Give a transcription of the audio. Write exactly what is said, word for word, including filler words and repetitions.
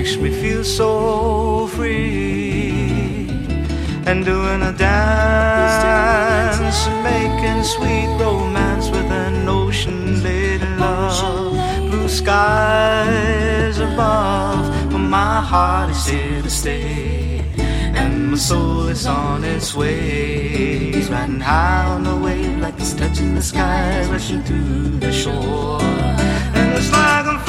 makes me feel so free. And doing a dance, making sweet romance with an ocean lady love. Blue skies above, but my heart is here to stay. And my soul is on its way, riding high on the wave like it's touching the sky, rushing to the shore. And it's like I'm